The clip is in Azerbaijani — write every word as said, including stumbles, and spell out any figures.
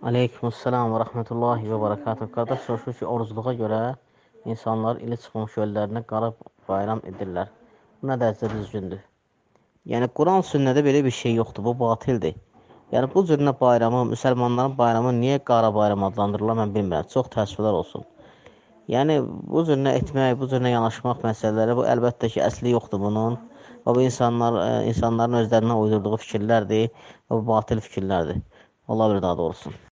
Aleykümselam və rəhmətullahi və barakatuhu. Qardaş soruşur ki, orucluğa görə insanlar ili çıxmış göllərinə qara bayram edirlər. Bu nə dərəcə düzgündür? Yəni, Quran sünnədə belə bir şey yoxdur, bu batildir. Yəni, bu cürünə bayramı, müsəlmanların bayramı niyə qara bayram adlandırırlar, mən bilmirəm. Çox təəssüflər olsun. Yəni, bu cürünə etmək, bu cürünə yanaşmaq məsələləri, bu əlbəttə ki, əsli yoxdur bunun. Və bu insanlar, insanların özlərindən uydurduğu fikirlərdir və bu batil fikirlərdir. Allah bir daha doğrusun.